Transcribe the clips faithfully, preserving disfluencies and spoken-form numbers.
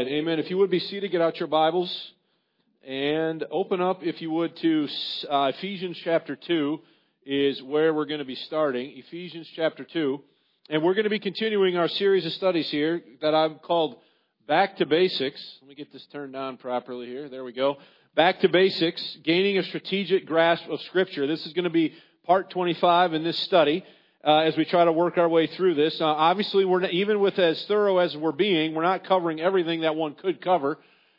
right, amen. If you would be seated, get out your Bibles and open up, if you would, to uh, Ephesians chapter two is where we're going to be starting. Ephesians chapter two. And we're going to be continuing our series of studies here that I've called Back to Basics. Let me get this turned on properly here. There we go. Back to Basics, Gaining a Strategic Grasp of Scripture. This is going to be part twenty-five in this study. Uh, as we try to work our way through this. Uh, obviously, we're not, even with as thorough as we're being, we're not covering everything that one could cover,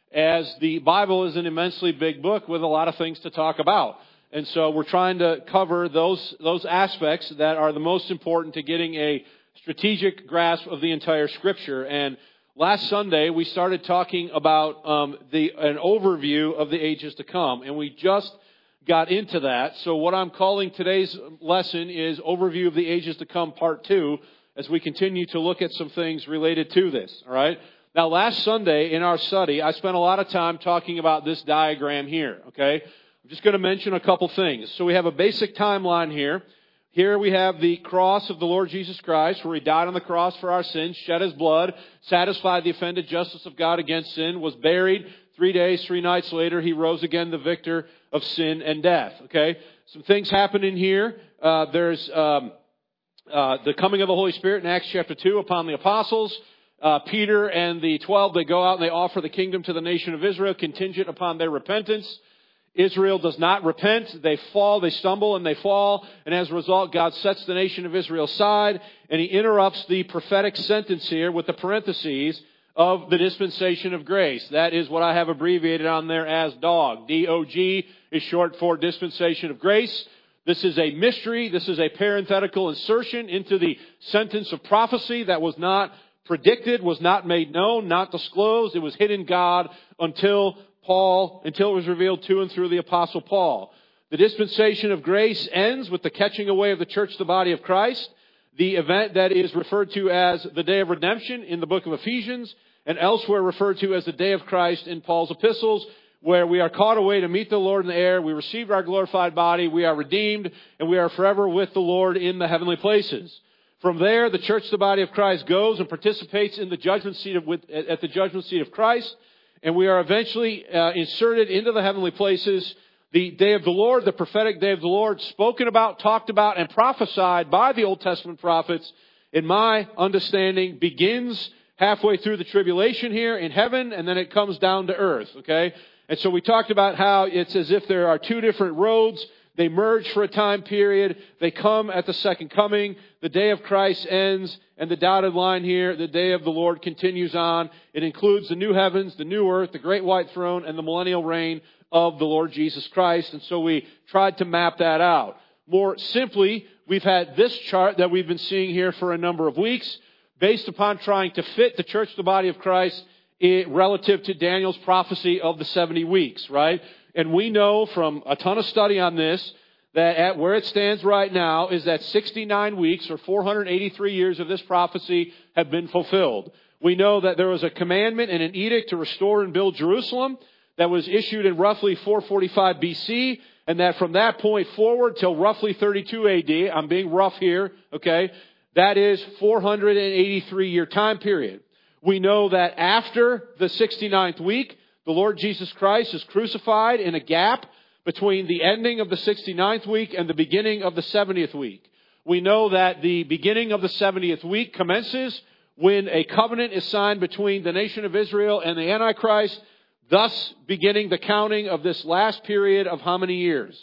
as the Bible is an immensely big book with a lot of things to talk about. And so we're trying to cover those those aspects that are the most important to getting a strategic grasp of the entire Scripture. And last Sunday, we started talking about um, the an overview of the ages to come, and we just got into that. So what I'm calling today's lesson is Overview of the Ages to Come, Part two, as we continue to look at some things related to this. All right. Now, last Sunday in our study, I spent a lot of time talking about this diagram here. Okay. I'm just going to mention a couple things. So we have a basic timeline here. Here we have the cross of the Lord Jesus Christ, where He died on the cross for our sins, shed His blood, satisfied the offended justice of God against sin, was buried. Three days, three nights later, He rose again, the victor of sin and death. Okay, some things happen in here. Uh, there's um, uh, the coming of the Holy Spirit in Acts chapter two upon the apostles. Uh, Peter and the twelve, they go out and they offer the kingdom to the nation of Israel, contingent upon their repentance. Israel does not repent. They fall, they stumble, and they fall. And as a result, God sets the nation of Israel aside, and He interrupts the prophetic sentence here with the parentheses of the dispensation of grace. That is what I have abbreviated on there as D O G. D O G is short for dispensation of grace. This is a mystery. This is a parenthetical insertion into the sentence of prophecy that was not predicted, was not made known, not disclosed. It was hidden in God until Paul, until it was revealed to and through the Apostle Paul. The dispensation of grace ends with the catching away of the church, the body of Christ. The event that is referred to as the day of redemption in the book of Ephesians, and elsewhere referred to as the day of Christ in Paul's epistles, where we are caught away to meet the Lord in the air, we receive our glorified body, we are redeemed, and we are forever with the Lord in the heavenly places. From there, the church, the body of Christ, goes and participates in the judgment seat of, with, at the judgment seat of Christ, and we are eventually uh, inserted into the heavenly places. The day of the Lord, the prophetic day of the Lord, spoken about, talked about, and prophesied by the Old Testament prophets, in my understanding, begins halfway through the tribulation here in heaven, and then it comes down to earth, okay? And so we talked about how it's as if there are two different roads. They merge for a time period. They come at the second coming. The day of Christ ends, and the dotted line here, the day of the Lord continues on. It includes the new heavens, the new earth, the great white throne, and the millennial reign of the Lord Jesus Christ. And so we tried to map that out. More simply, we've had this chart that we've been seeing here for a number of weeks, based upon trying to fit the church, the body of Christ, relative to Daniel's prophecy of the seventy weeks, right? And we know from a ton of study on this that at where it stands right now is that sixty-nine weeks or four hundred eighty-three years of this prophecy have been fulfilled. We know that there was a commandment and an edict to restore and build Jerusalem that was issued in roughly four forty-five B C, and that from that point forward till roughly thirty-two A D, I'm being rough here, okay, that is four hundred eighty-three year time period. We know that after the sixty-ninth week, the Lord Jesus Christ is crucified in a gap between the ending of the sixty-ninth week and the beginning of the seventieth week. We know that the beginning of the seventieth week commences when a covenant is signed between the nation of Israel and the Antichrist, thus beginning the counting of this last period of how many years?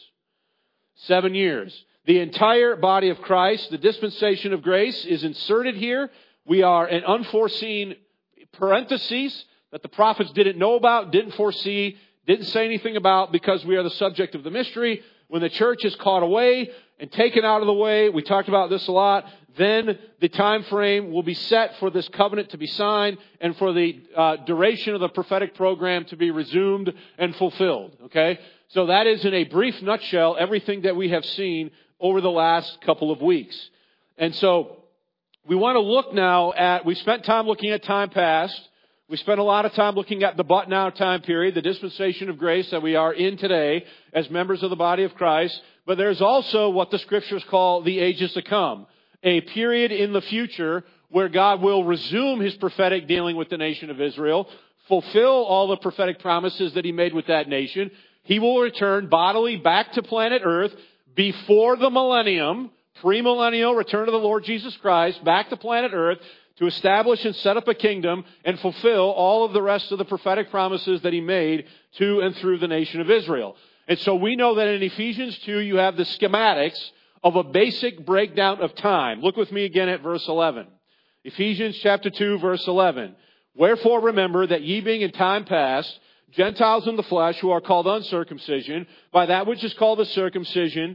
Seven years. The entire body of Christ, the dispensation of grace, is inserted here. We are an unforeseen parentheses that the prophets didn't know about, didn't foresee, didn't say anything about, because we are the subject of the mystery. When the church is caught away and taken out of the way, we talked about this a lot, then the time frame will be set for this covenant to be signed and for the uh, duration of the prophetic program to be resumed and fulfilled. Okay? So that is, in a brief nutshell, everything that we have seen over the last couple of weeks. And so we want to look now at, we spent time looking at time past. We spent a lot of time looking at the but now time period, the dispensation of grace that we are in today as members of the body of Christ. But there's also what the Scriptures call the ages to come, a period in the future where God will resume his prophetic dealing with the nation of Israel, fulfill all the prophetic promises that he made with that nation. He will return bodily back to planet Earth before the millennium, premillennial return of the Lord Jesus Christ, back to planet Earth to establish and set up a kingdom and fulfill all of the rest of the prophetic promises that he made to and through the nation of Israel. And so we know that in Ephesians two, you have the schematics of a basic breakdown of time. Look with me again at verse eleven. Ephesians chapter two, verse eleven. Wherefore remember that ye being in time past, Gentiles in the flesh, who are called uncircumcision, by that which is called the circumcision,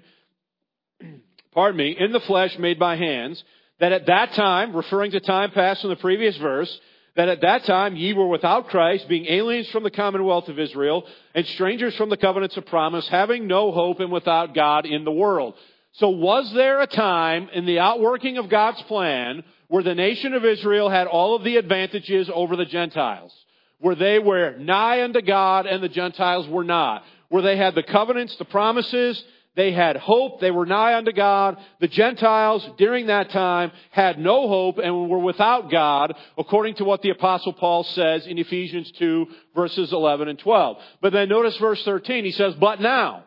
pardon me, in the flesh made by hands, that at that time, referring to time past in the previous verse, that at that time ye were without Christ, being aliens from the commonwealth of Israel, and strangers from the covenants of promise, having no hope and without God in the world. So was there a time in the outworking of God's plan where the nation of Israel had all of the advantages over the Gentiles? Where they were nigh unto God and the Gentiles were not? Where they had the covenants, the promises, they had hope, they were nigh unto God. The Gentiles during that time had no hope and were without God, according to what the Apostle Paul says in Ephesians two, verses eleven and twelve. But then notice verse thirteen, he says, but now.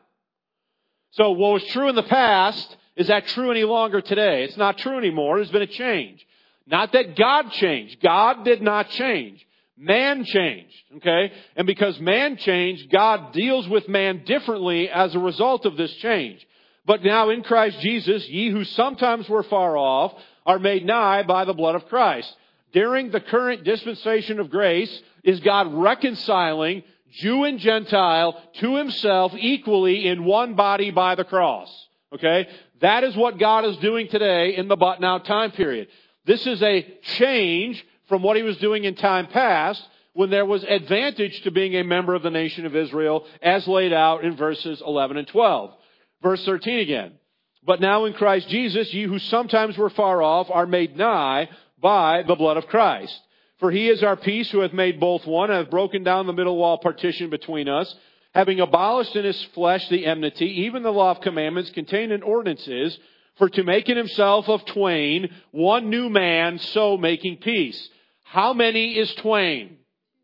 So what was true in the past, is that true any longer today? It's not true anymore. There's been a change. Not that God changed. God did not change. Man changed, okay? And because man changed, God deals with man differently as a result of this change. But now in Christ Jesus, ye who sometimes were far off are made nigh by the blood of Christ. During the current dispensation of grace, is God reconciling Jew and Gentile to himself equally in one body by the cross, okay? That is what God is doing today in the but now time period. This is a change from what he was doing in time past, when there was advantage to being a member of the nation of Israel, as laid out in verses eleven and twelve. Verse thirteen again. But now in Christ Jesus, ye who sometimes were far off are made nigh by the blood of Christ. For he is our peace, who hath made both one, and hath broken down the middle wall partition between us, having abolished in his flesh the enmity, even the law of commandments contained in ordinances, for to make in himself of twain one new man, so making peace. How many is twain?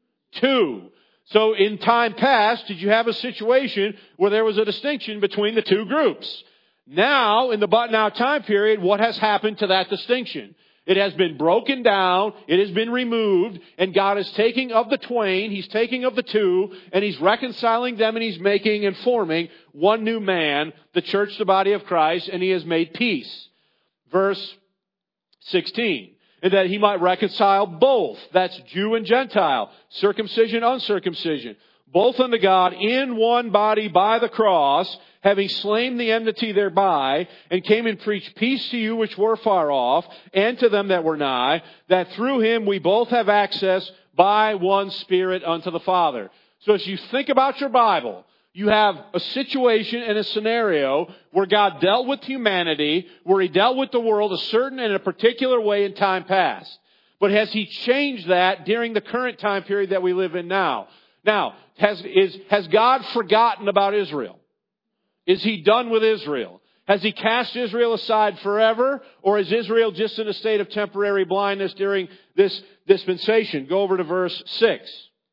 Two. So in time past, did you have a situation where there was a distinction between the two groups? Now, in the but now time period, what has happened to that distinction? It has been broken down, it has been removed, and God is taking of the twain, He's taking of the two, and He's reconciling them, and He's making and forming one new man, the church, the body of Christ, and He has made peace. Verse sixteen. And that he might reconcile both. That's Jew and Gentile. Circumcision, uncircumcision. Both unto God in one body by the cross, having slain the enmity thereby, and came and preached peace to you which were far off, and to them that were nigh, that through him we both have access by one Spirit unto the Father. So as you think about your Bible, you have a situation and a scenario where God dealt with humanity, where He dealt with the world a certain and a particular way in time past. But has He changed that during the current time period that we live in now? Now, has, is, has God forgotten about Israel? Is He done with Israel? Has He cast Israel aside forever? Or is Israel just in a state of temporary blindness during this dispensation? Go over to verse six.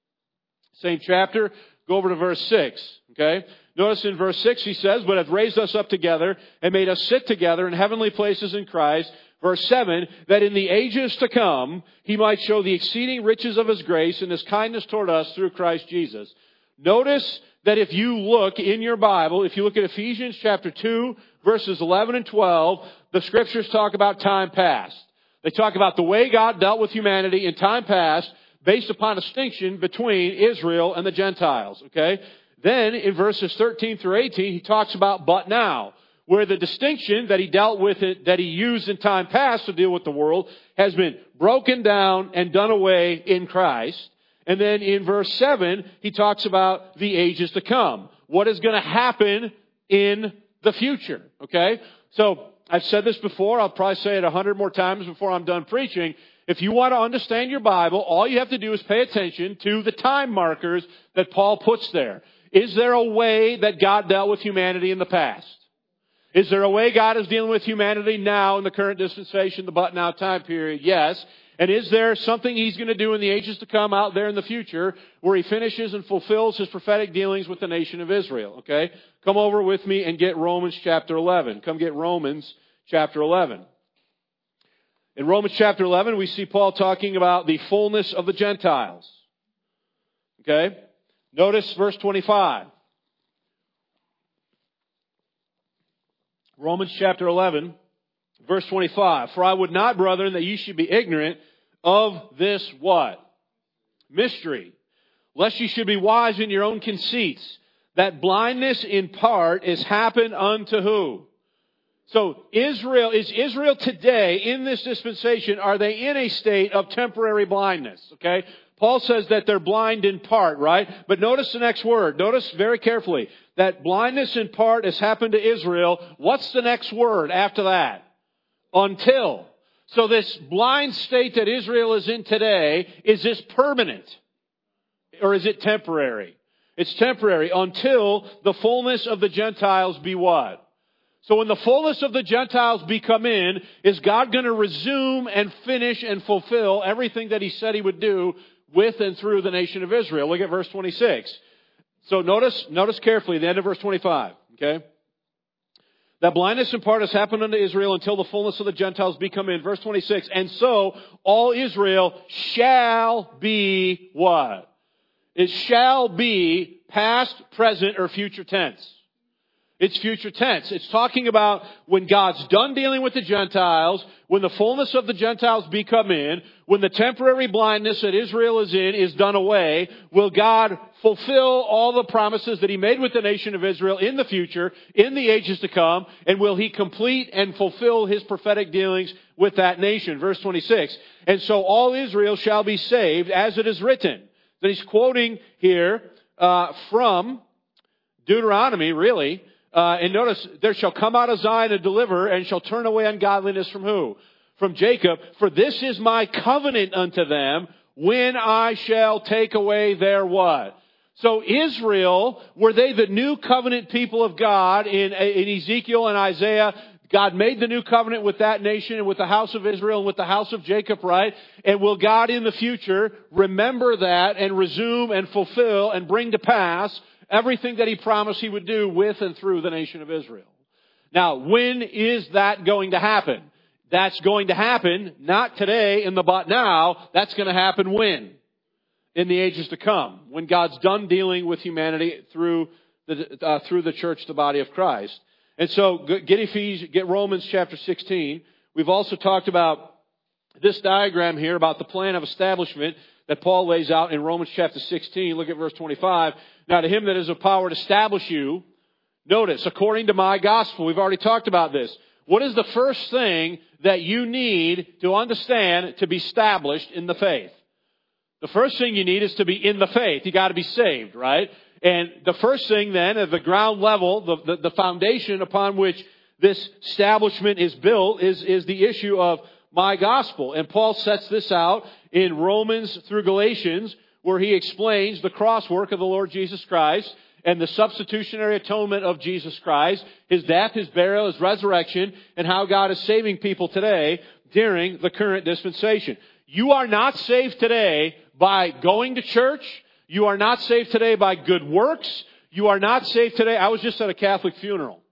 Same chapter. Go over to verse six. Okay? Notice in verse six he says, but hath raised us up together and made us sit together in heavenly places in Christ. Verse seven, that in the ages to come he might show the exceeding riches of his grace and his kindness toward us through Christ Jesus. Notice that if you look in your Bible, if you look at Ephesians chapter two, verses eleven and twelve, the scriptures talk about time past. They talk about the way God dealt with humanity in time past based upon a distinction between Israel and the Gentiles. Okay? Then in verses thirteen through eighteen, he talks about but now, where the distinction that he dealt with, it, that he used in time past to deal with the world, has been broken down and done away in Christ. And then in verse seven, he talks about the ages to come. What is going to happen in the future? Okay? So I've said this before. I'll probably say it a hundred more times before I'm done preaching. If you want to understand your Bible, all you have to do is pay attention to the time markers that Paul puts there. Is there a way that God dealt with humanity in the past? Is there a way God is dealing with humanity now in the current dispensation, the but now time period? Yes. And is there something He's going to do in the ages to come out there in the future where He finishes and fulfills His prophetic dealings with the nation of Israel? Okay? Come over with me and get Romans chapter eleven. Come get Romans chapter eleven. In Romans chapter eleven, we see Paul talking about the fullness of the Gentiles. Okay? Notice verse twenty-five. Romans chapter eleven, verse twenty-five. For I would not, brethren, that ye should be ignorant of this what? Mystery. Lest ye should be wise in your own conceits. That blindness in part is happened unto who? So Israel, is Israel today in this dispensation, are they in a state of temporary blindness? Okay? Paul says that they're blind in part, right? But notice the next word. Notice very carefully. That blindness in part has happened to Israel. What's the next word after that? Until. So this blind state that Israel is in today, is this permanent? Or is it temporary? It's temporary until the fullness of the Gentiles be what? So when the fullness of the Gentiles be come in, is God going to resume and finish and fulfill everything that He said He would do with and through the nation of Israel? Look at verse twenty-six. So notice, notice carefully the end of verse twenty-five. Okay? That blindness in part has happened unto Israel until the fullness of the Gentiles be come in. Verse twenty-six. And so all Israel shall be what? It shall be past, present, or future tense. It's future tense. It's talking about when God's done dealing with the Gentiles, when the fullness of the Gentiles be come in, when the temporary blindness that Israel is in is done away, will God fulfill all the promises that He made with the nation of Israel in the future, in the ages to come, and will He complete and fulfill His prophetic dealings with that nation? Verse twenty-six. And so all Israel shall be saved, as it is written. That he's quoting here uh, from Deuteronomy, really. Uh, and notice, there shall come out of Zion a deliverer, and shall turn away ungodliness from who? From Jacob. For this is my covenant unto them, when I shall take away their what? So Israel, were they the new covenant people of God in, in Ezekiel and Isaiah? God made the new covenant with that nation and with the house of Israel and with the house of Jacob, right? And will God in the future remember that and resume and fulfill and bring to pass everything that He promised He would do with and through the nation of Israel? Now, when is that going to happen? That's going to happen not today in the but now. That's going to happen when? In the ages to come. When God's done dealing with humanity through the, uh, through the church, the body of Christ. And so, get Ephesians, get Romans chapter sixteen. We've also talked about this diagram here about the plan of establishment that Paul lays out in Romans chapter sixteen. Look at verse twenty-five. Now to Him that is of power to establish you, notice, according to my gospel. We've already talked about this. What is the first thing that you need to understand to be established in the faith? The first thing you need is to be in the faith. You got to be saved, right? And the first thing then, at the ground level, the, the, the foundation upon which this establishment is built is, is the issue of my gospel. And Paul sets this out in Romans through Galatians, where he explains the cross work of the Lord Jesus Christ and the substitutionary atonement of Jesus Christ, His death, His burial, His resurrection, and how God is saving people today during the current dispensation. You are not saved today by going to church. You are not saved today by good works. You are not saved today. I was just at a Catholic funeral.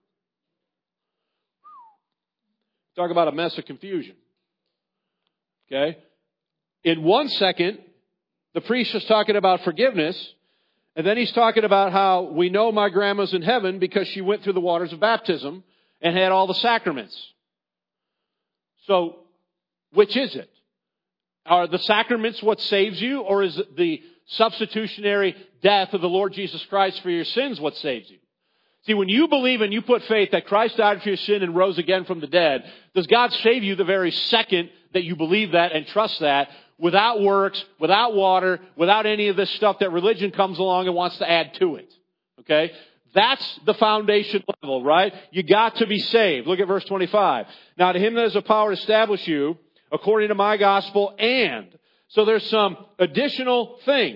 Talk about a mess of confusion. Okay? In one second, the priest is talking about forgiveness, and then he's talking about how we know my grandma's in heaven because she went through the waters of baptism and had all the sacraments. So, which is it? Are the sacraments what saves you, or is it the substitutionary death of the Lord Jesus Christ for your sins what saves you? See, when you believe and you put faith that Christ died for your sin and rose again from the dead, does God save you the very second that you believe that and trust that, without works, without water, without any of this stuff that religion comes along and wants to add to it? Okay? That's the foundation level, right? You got to be saved. Look at verse twenty-five. Now to Him that has the power to establish you, according to my gospel, and... So there's some additional things.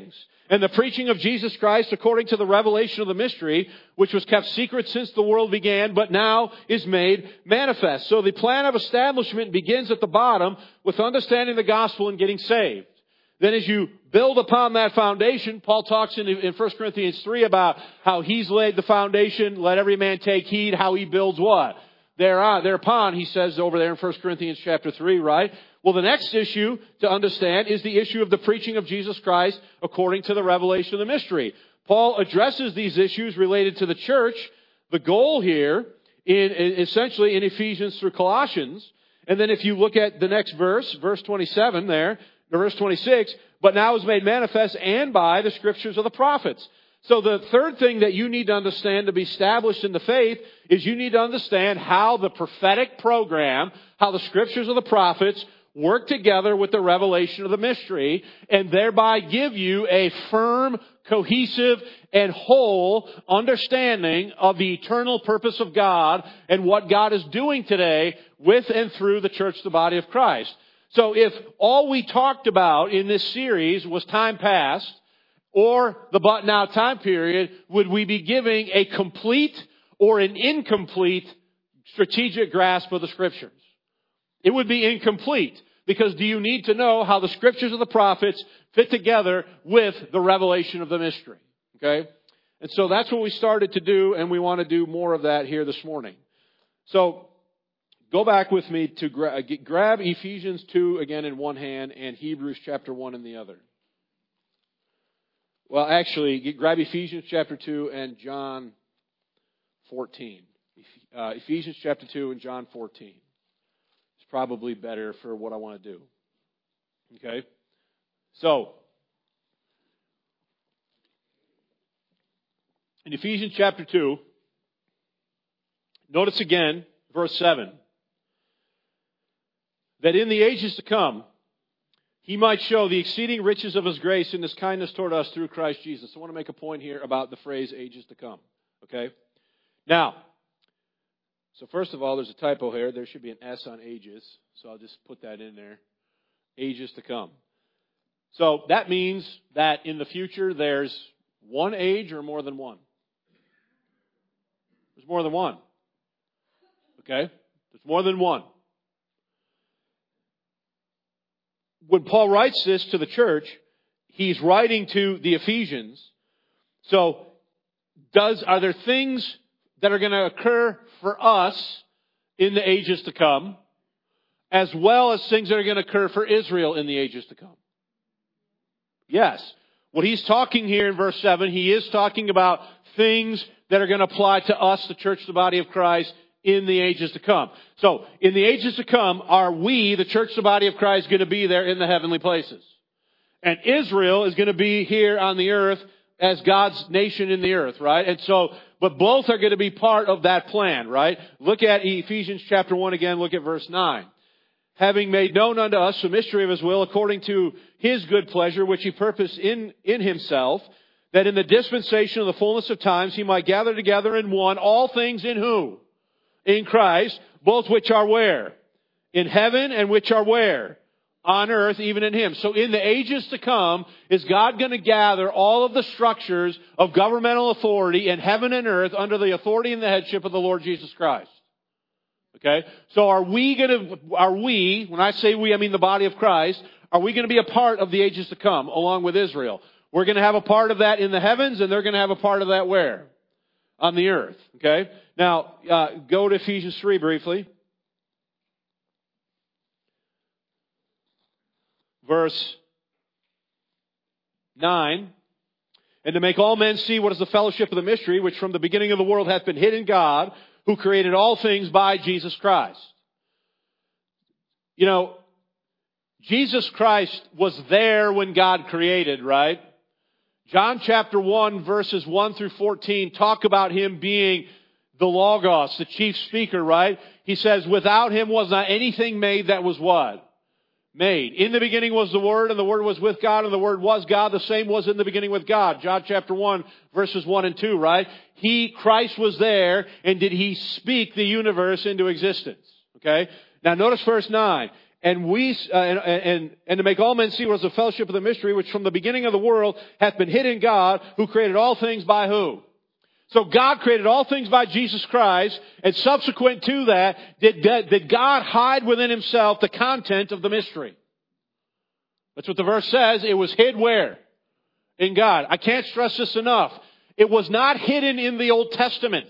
And the preaching of Jesus Christ according to the revelation of the mystery, which was kept secret since the world began, but now is made manifest. So the plan of establishment begins at the bottom with understanding the gospel and getting saved. Then as you build upon that foundation, Paul talks in, in First Corinthians three about how he's laid the foundation, let every man take heed, how he builds what? Thereon, thereupon, he says over there in First Corinthians chapter three, right? Well, the next issue to understand is the issue of the preaching of Jesus Christ according to the revelation of the mystery. Paul addresses these issues related to the church. The goal here, in, in essentially in Ephesians through Colossians, and then if you look at the next verse, verse twenty-seven there, verse twenty-six, but now is made manifest and by the scriptures of the prophets. So the third thing that you need to understand to be established in the faith is you need to understand how the prophetic program, how the scriptures of the prophets work together with the revelation of the mystery and thereby give you a firm, cohesive, and whole understanding of the eternal purpose of God and what God is doing today with and through the church, the body of Christ. So if all we talked about in this series was time past or the but now time period, would we be giving a complete or an incomplete strategic grasp of the scriptures? It would be incomplete because do you need to know how the scriptures of the prophets fit together with the revelation of the mystery? Okay? And so that's what we started to do, and we want to do more of that here this morning. So go back with me to gra- grab Ephesians two again in one hand and Hebrews chapter one in the other. Well, actually, get, grab Ephesians chapter two and John fourteen. Uh, Ephesians chapter two and John fourteen. It's probably better for what I want to do. Okay? So, in Ephesians chapter two, notice again, verse seven. That in the ages to come, He might show the exceeding riches of His grace and His kindness toward us through Christ Jesus. I want to make a point here about the phrase ages to come. Okay? Now, so first of all, there's a typo here. There should be an S on ages. So I'll just put that in there. Ages to come. So that means that in the future there's one age or more than one? There's more than one. Okay? There's more than one. When Paul writes this to the church, he's writing to the Ephesians. So, does are there things that are going to occur for us in the ages to come, as well as things that are going to occur for Israel in the ages to come? Yes. What he's talking here in verse seven, he is talking about things that are going to apply to us, the church, the body of Christ, in the ages to come. So, in the ages to come, are we, the church, the body of Christ, going to be there in the heavenly places? And Israel is going to be here on the earth as God's nation in the earth, right? And so, but both are going to be part of that plan, right? Look at Ephesians chapter one again, look at verse nine. Having made known unto us the mystery of His will, according to His good pleasure, which He purposed in, in Himself, that in the dispensation of the fullness of times He might gather together in one all things in who? In Christ, both which are where? In heaven, and which are where? On earth, even in Him. So in the ages to come, is God going to gather all of the structures of governmental authority in heaven and earth under the authority and the headship of the Lord Jesus Christ? Okay? So are we going to, are we, when I say we, I mean the body of Christ, are we going to be a part of the ages to come, along with Israel? We're going to have a part of that in the heavens, and they're going to have a part of that where? On the earth. Okay? Now, uh, go to Ephesians three briefly. Verse nine. And to make all men see what is the fellowship of the mystery, which from the beginning of the world hath been hid in God, who created all things by Jesus Christ. You know, Jesus Christ was there when God created, right? John chapter one, verses one through fourteen talk about Him being the Logos, the chief speaker, right? He says, without Him was not anything made that was what? Made. In the beginning was the Word, and the Word was with God, and the Word was God. The same was in the beginning with God. John chapter one, verses one and two, right? He, Christ was there, and did He speak the universe into existence? Okay? Now notice verse nine. And we, uh, and, and, and to make all men see what is the fellowship of the mystery, which from the beginning of the world hath been hid in God, who created all things by who? So God created all things by Jesus Christ, and subsequent to that, did, did God hide within himself the content of the mystery? That's what the verse says. It was hid where? In God. I can't stress this enough. It was not hidden in the Old Testament.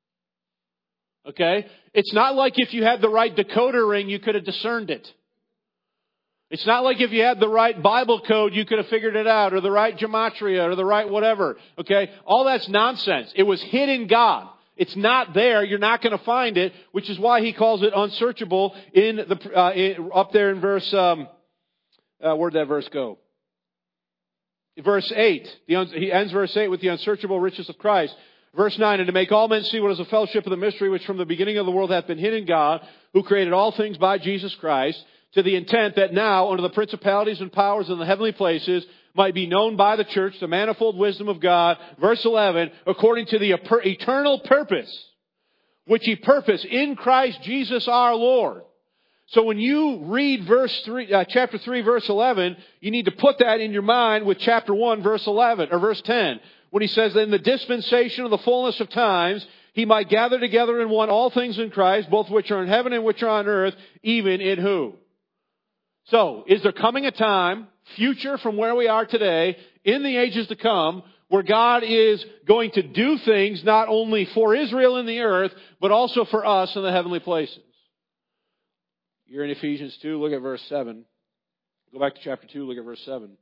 Okay? It's not like if you had the right decoder ring, you could have discerned it. It's not like if you had the right Bible code, you could have figured it out, or the right gematria, or the right whatever. Okay? All that's nonsense. It was hid in God. It's not there. You're not going to find it, which is why he calls it unsearchable in the uh, in, up there in verse. Um, uh, where'd that verse go? Verse eight. The un, he ends verse eight with the unsearchable riches of Christ. Verse nine, and to make all men see what is the fellowship of the mystery, which from the beginning of the world hath been hid in God, who created all things by Jesus Christ, to the intent that now, under the principalities and powers in the heavenly places, might be known by the church the manifold wisdom of God. Verse eleven, according to the eternal purpose, which he purposed in Christ Jesus our Lord. So when you read verse three, uh, chapter three, verse eleven, you need to put that in your mind with chapter one, verse eleven, or verse ten. When he says that in the dispensation of the fullness of times, he might gather together in one all things in Christ, both which are in heaven and which are on earth, even in who? So, is there coming a time, future from where we are today, in the ages to come, where God is going to do things not only for Israel in the earth, but also for us in the heavenly places? You're in Ephesians two, look at verse seven. Go back to chapter two, look at verse seven.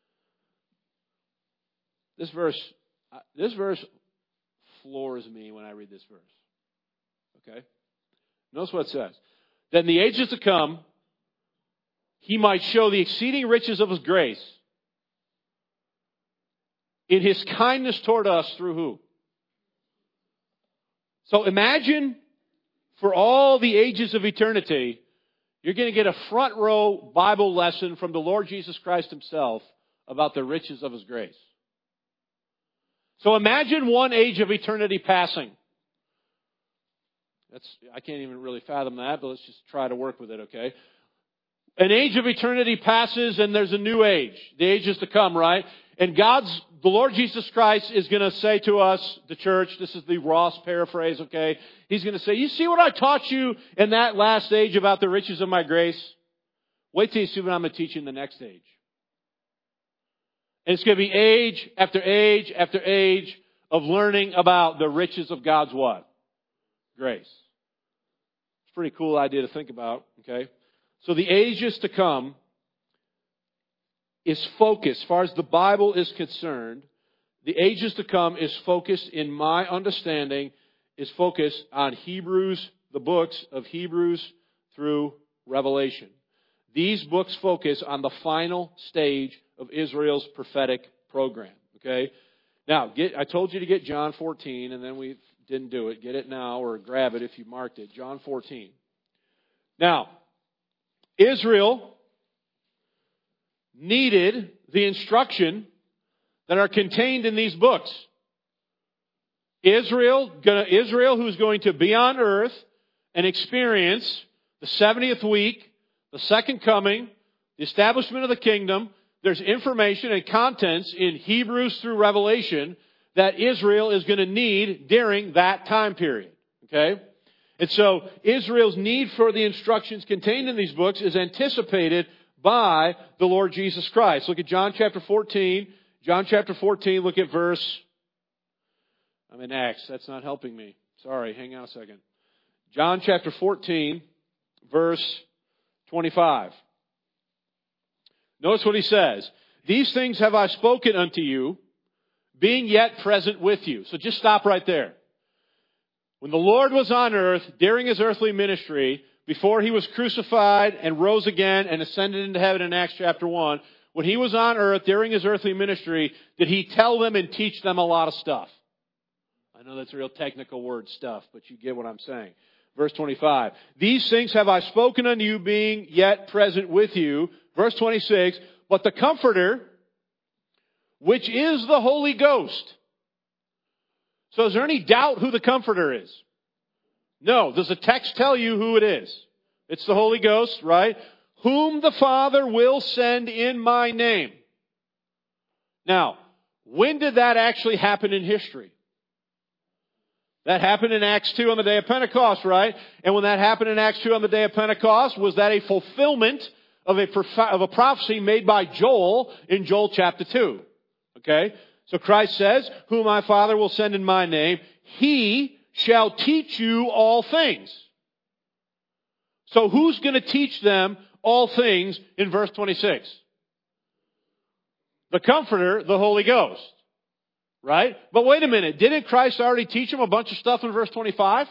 This verse, this verse floors me when I read this verse. Okay? Notice what it says. That in the ages to come, he might show the exceeding riches of his grace in his kindness toward us through who? So imagine for all the ages of eternity, you're going to get a front row Bible lesson from the Lord Jesus Christ himself about the riches of his grace. So imagine one age of eternity passing. That's, I can't even really fathom that, but let's just try to work with it, okay? An age of eternity passes and there's a new age. The age is to come, right? And God's, the Lord Jesus Christ is going to say to us, the church, this is the Ross paraphrase, okay? He's going to say, you see what I taught you in that last age about the riches of my grace? Wait till you see what I'm going to teach you in the next age. And it's going to be age after age after age of learning about the riches of God's what? Grace. It's a pretty cool idea to think about, okay? So the ages to come is focused, as far as the Bible is concerned, the ages to come is focused, in my understanding, is focused on Hebrews, the books of Hebrews through Revelation. These books focus on the final stage of Israel's prophetic program. Okay? Now, get, I told you to get John fourteen, and then we didn't do it. Get it now, or grab it if you marked it. John fourteen. Now, Israel needed the instruction that are contained in these books. Israel, Israel, who's going to be on earth and experience the seventieth week, the second coming, the establishment of the kingdom. There's information and contents in Hebrews through Revelation that Israel is going to need during that time period. Okay? And so Israel's need for the instructions contained in these books is anticipated by the Lord Jesus Christ. Look at John chapter fourteen. John chapter fourteen, look at verse... I'm in Acts. That's not helping me. Sorry, hang on a second. John chapter fourteen, verse twenty-five. Notice what he says. These things have I spoken unto you, being yet present with you. So just stop right there. When the Lord was on earth, during his earthly ministry, before he was crucified and rose again and ascended into heaven in Acts chapter one, when he was on earth during his earthly ministry, did he tell them and teach them a lot of stuff? I know that's a real technical word, stuff, but you get what I'm saying. Verse twenty-five. These things have I spoken unto you, being yet present with you. Verse twenty-six. But the Comforter, which is the Holy Ghost. So is there any doubt who the Comforter is? No. Does the text tell you who it is? It's the Holy Ghost, right? whom the Father will send in my name. Now, when did that actually happen in history? That happened in Acts two on the day of Pentecost, right? And when that happened in Acts two on the day of Pentecost, was that a fulfillment of a, of a prophecy made by Joel in Joel chapter two? Okay? So Christ says, whom my Father will send in my name, He shall teach you all things. So who's going to teach them all things in verse twenty-six? The Comforter, the Holy Ghost. Right? But wait a minute. Didn't Christ already teach them a bunch of stuff in verse twenty-five?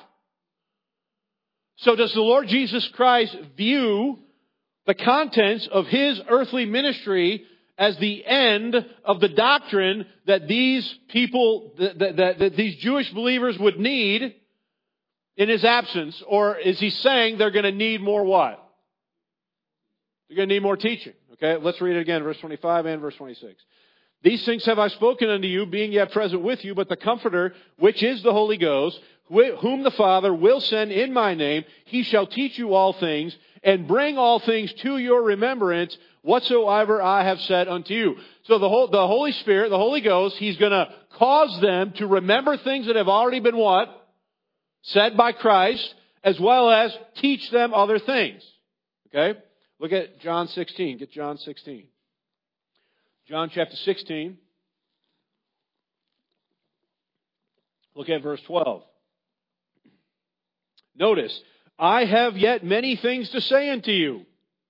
So does the Lord Jesus Christ view the contents of His earthly ministry as the end of the doctrine that these people, that, that, that these Jewish believers would need in His absence? Or is He saying they're going to need more what? They're going to need more teaching. Okay, let's read it again, verse twenty-five and verse twenty-six. These things have I spoken unto you, being yet present with you, but the Comforter, which is the Holy Ghost, whom the Father will send in my name, He shall teach you all things, and bring all things to your remembrance, whatsoever I have said unto you. So the, whole, the Holy Spirit, the Holy Ghost, He's going to cause them to remember things that have already been what? Said by Christ, as well as teach them other things. Okay? Look at John sixteen. Get John sixteen. John chapter sixteen. Look at verse twelve. Notice, I have yet many things to say unto you,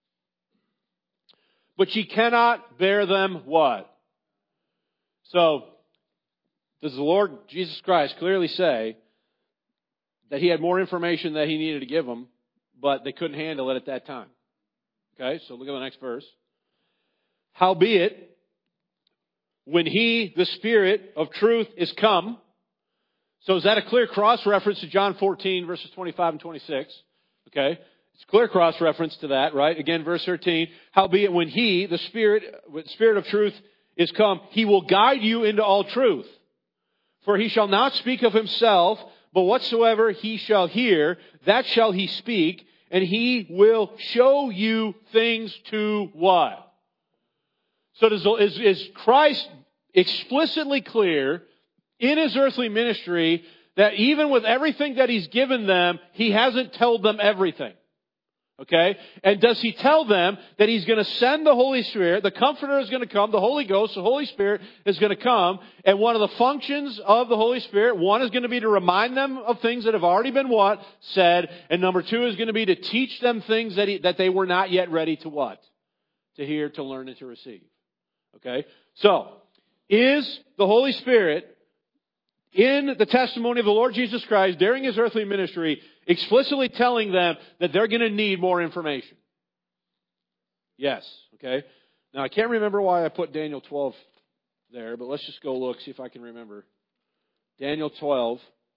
but ye cannot bear them what? So, does the Lord Jesus Christ clearly say that He had more information that He needed to give them, but they couldn't handle it at that time? Okay, so look at the next verse. Howbeit, when He, the Spirit of truth, is come. So is that a clear cross-reference to John fourteen, verses twenty-five and twenty-six? Okay. It's a clear cross-reference to that, right? Again, verse thirteen. Howbeit, when He, the Spirit, Spirit of truth, is come, He will guide you into all truth. For He shall not speak of Himself, but whatsoever He shall hear, that shall He speak, and He will show you things to what? So does, is, is Christ explicitly clear in His earthly ministry that even with everything that He's given them, He hasn't told them everything? Okay? And does He tell them that He's going to send the Holy Spirit, the Comforter is going to come, the Holy Ghost, the Holy Spirit is going to come, and one of the functions of the Holy Spirit, one is going to be to remind them of things that have already been what? Said, and number two is going to be to teach them things that, he, that they were not yet ready to what? To hear, to learn, and to receive. Okay? So, is the Holy Spirit in the testimony of the Lord Jesus Christ during His earthly ministry explicitly telling them that they're going to need more information? Yes. Okay? Now, I can't remember why I put Daniel twelve there, but let's just go look, see if I can remember. Daniel twelve.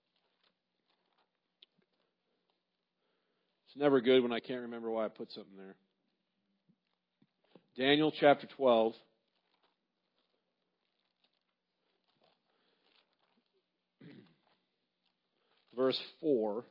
It's never good when I can't remember why I put something there. Daniel chapter twelve. Verse four.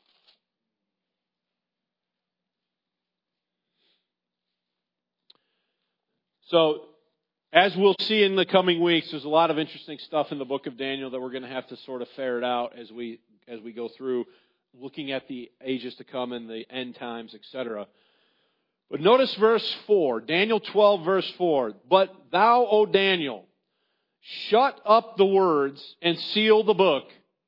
So, as we'll see in the coming weeks, there's a lot of interesting stuff in the book of Daniel that we're going to have to sort of ferret out as we as we go through, looking at the ages to come and the end times, et cetera. But notice verse four, Daniel twelve, verse four. But thou, O Daniel, shut up the words and seal the book,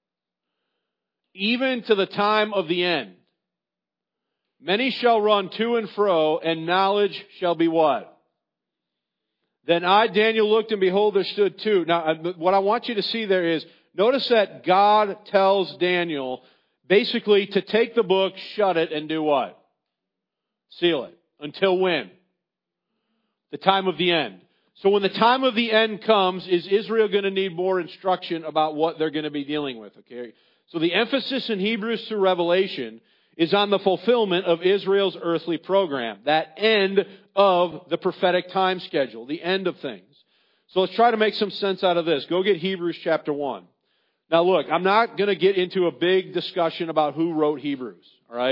even to the time of the end. Many shall run to and fro, and knowledge shall be what? Then I, Daniel, looked, and behold, there stood two. Now, what I want you to see there is, notice that God tells Daniel, basically, to take the book, shut it, and do what? Seal it. Until when? The time of the end. So when the time of the end comes, is Israel going to need more instruction about what they're going to be dealing with? Okay. So the emphasis in Hebrews through Revelation is on the fulfillment of Israel's earthly program. That end of the prophetic time schedule. The end of things. So let's try to make some sense out of this. Go get Hebrews chapter one. Now look, I'm not going to get into a big discussion about who wrote Hebrews. All right.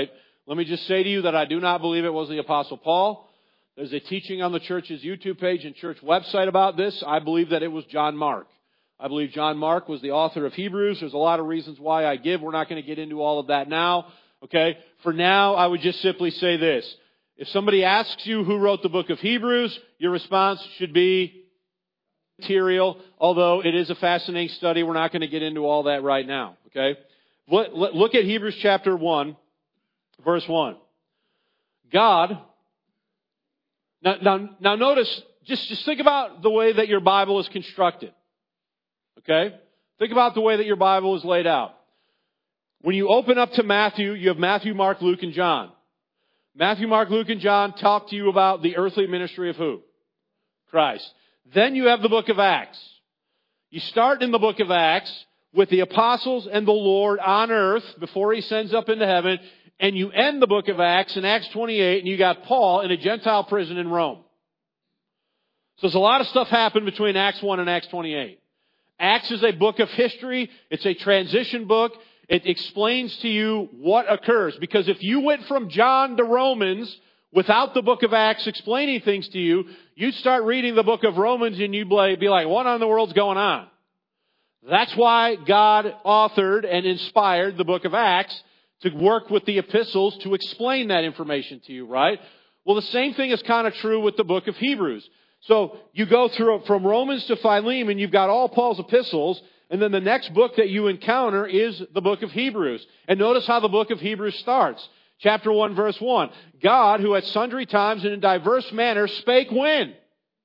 Let me just say to you that I do not believe it was the Apostle Paul. There's a teaching on the church's YouTube page and church website about this. I believe that it was John Mark. I believe John Mark was the author of Hebrews. There's a lot of reasons why I give. We're not going to get into all of that now. Okay? For now, I would just simply say this. If somebody asks you who wrote the book of Hebrews, your response should be material, although it is a fascinating study. We're not going to get into all that right now. Okay? Look at Hebrews chapter one, verse one. God, now, now, now notice, just, just think about the way that your Bible is constructed. Okay? Think about the way that your Bible is laid out. When you open up to Matthew, you have Matthew, Mark, Luke, and John. Matthew, Mark, Luke, and John talk to you about the earthly ministry of who? Christ. Then you have the book of Acts. You start in the book of Acts with the apostles and the Lord on earth before He sends up into heaven, and you end the book of Acts in Acts twenty-eight, and you got Paul in a Gentile prison in Rome. So there's a lot of stuff happened between Acts one and Acts twenty-eight. Acts is a book of history. It's a transition book. It explains to you what occurs. Because if you went from John to Romans without the book of Acts explaining things to you, you'd start reading the book of Romans and you'd be like, what in the world's going on? That's why God authored and inspired the book of Acts to work with the epistles to explain that information to you, right? Well, the same thing is kind of true with the book of Hebrews. So you go through from Romans to Philemon, you've got all Paul's epistles, and then the next book that you encounter is the book of Hebrews. And notice how the book of Hebrews starts. Chapter one, verse one. God, who at sundry times and in diverse manners spake when?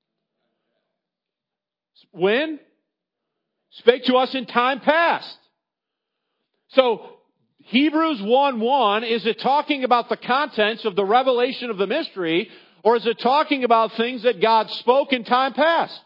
When? Spake to us in time past. So, Hebrews one one, is it talking about the contents of the revelation of the mystery, or is it talking about things that God spoke in time past?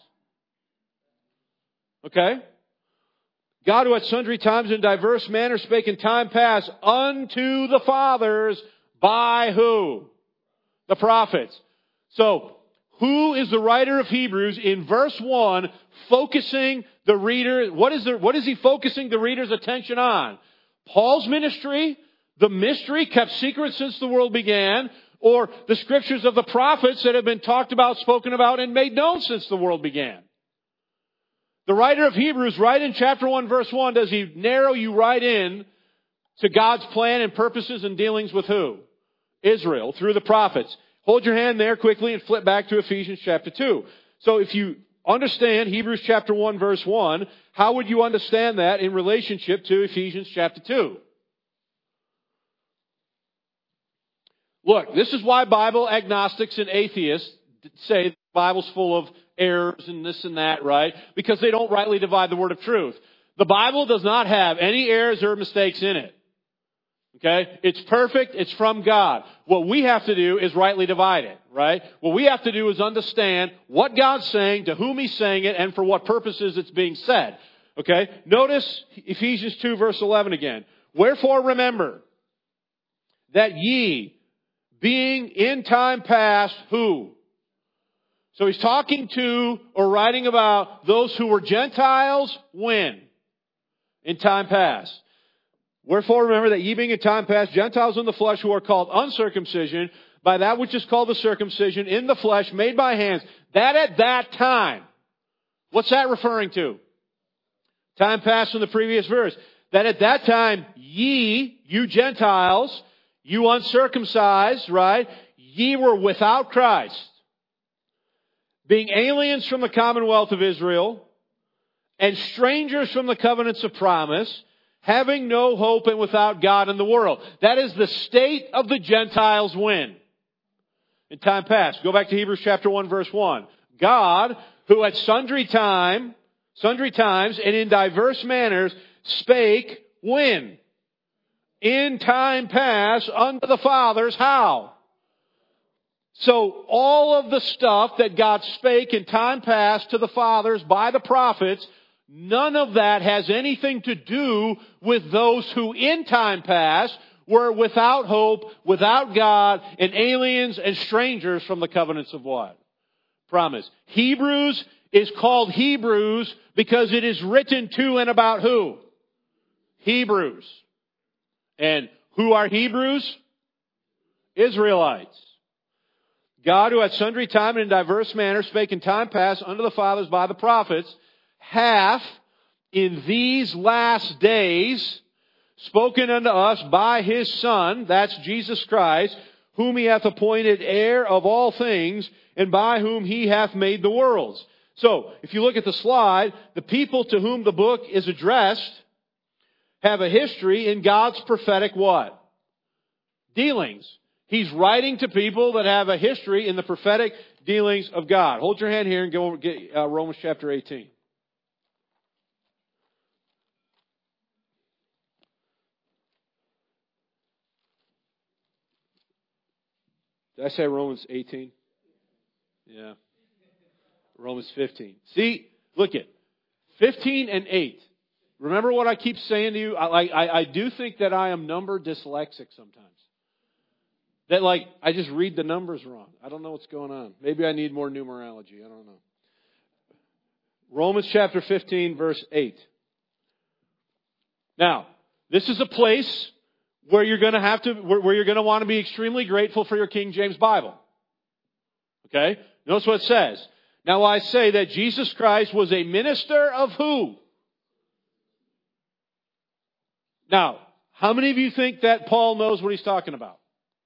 Okay? God, who at sundry times in diverse manners spake in time past unto the fathers by who? The prophets. So, who is the writer of Hebrews in verse one focusing the reader? What is the, what is he focusing the reader's attention on? Paul's ministry, the mystery kept secret since the world began, or the scriptures of the prophets that have been talked about, spoken about, and made known since the world began? The writer of Hebrews, right in chapter one, verse one, does he narrow you right in to God's plan and purposes and dealings with who? Israel, through the prophets. Hold your hand there quickly and flip back to Ephesians chapter two. So if you understand Hebrews chapter one, verse one, how would you understand that in relationship to Ephesians chapter two? Look, this is why Bible agnostics and atheists say the Bible's full of errors and this and that, right? Because they don't rightly divide the word of truth. The Bible does not have any errors or mistakes in it. Okay? It's perfect. It's from God. What we have to do is rightly divide it, right? What we have to do is understand what God's saying, to whom He's saying it, and for what purposes it's being said. Okay? Notice Ephesians two, verse eleven again. Wherefore remember that ye, being in time past, who? So he's talking to or writing about those who were Gentiles when? In time past. Wherefore remember that ye being in time past Gentiles in the flesh, who are called uncircumcision by that which is called the circumcision in the flesh made by hands, that at that time. What's that referring to? Time past in the previous verse. That at that time ye, you Gentiles, you uncircumcised, right? Ye were without Christ, being aliens from the commonwealth of Israel, and strangers from the covenants of promise, having no hope and without God in the world. That is the state of the Gentiles when? In time past. Go back to Hebrews chapter one, verse one. God, who at sundry time, sundry times and in diverse manners spake when? In time past unto the fathers. How? So all of the stuff that God spake in time past to the fathers by the prophets, none of that has anything to do with those who in time past were without hope, without God, and aliens and strangers from the covenants of what? Promise. Hebrews is called Hebrews because it is written to and about who? Hebrews. And who are Hebrews? Israelites. God, who at sundry time and in diverse manners spake in time past unto the fathers by the prophets, hath in these last days spoken unto us by His Son, that's Jesus Christ, whom He hath appointed heir of all things, and by whom He hath made the worlds. So, if you look at the slide, the people to whom the book is addressed have a history in God's prophetic what? Dealings. He's writing to people that have a history in the prophetic dealings of God. Hold your hand here and go get uh, Romans chapter eighteen. Did I say Romans eighteen? Yeah. Romans fifteen. See, look at fifteen and eight. Remember what I keep saying to you? I, I, I do think that I am number dyslexic sometimes. That like, I just read the numbers wrong. I don't know what's going on. Maybe I need more numerology. I don't know. Romans chapter fifteen, verse eight. Now, this is a place where you're going to have to, where you're going to want to be extremely grateful for your King James Bible. Okay? Notice what it says. Now I say that Jesus Christ was a minister of who? Now, how many of you think that Paul knows what he's talking about?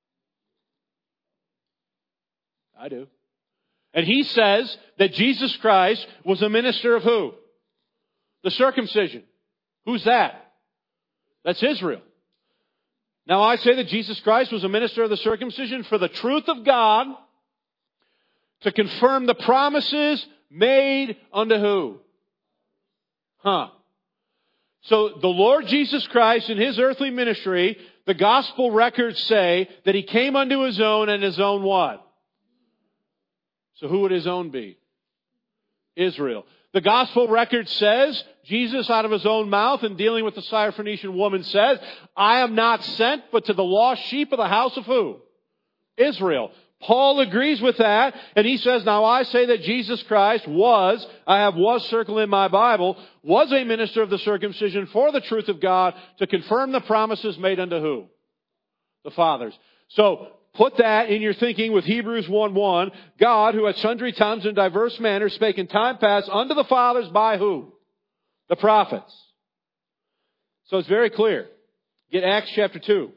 I do. And he says that Jesus Christ was a minister of who? The circumcision. Who's that? That's Israel. Now I say that Jesus Christ was a minister of the circumcision for the truth of God, to confirm the promises made unto who? Huh. So the Lord Jesus Christ in His earthly ministry, the gospel records say that He came unto His own, and His own what? So who would His own be? Israel. The gospel record says, Jesus out of His own mouth in dealing with the Syrophoenician woman says, I am not sent but to the lost sheep of the house of who? Israel. Paul agrees with that, and he says, now I say that Jesus Christ was, I have was circled in my Bible, was a minister of the circumcision for the truth of God to confirm the promises made unto who? The fathers. So, put that in your thinking with Hebrews one one. God, who at sundry times in diverse manners spake in time past unto the fathers by who? The prophets. So it's very clear. Get Acts chapter two.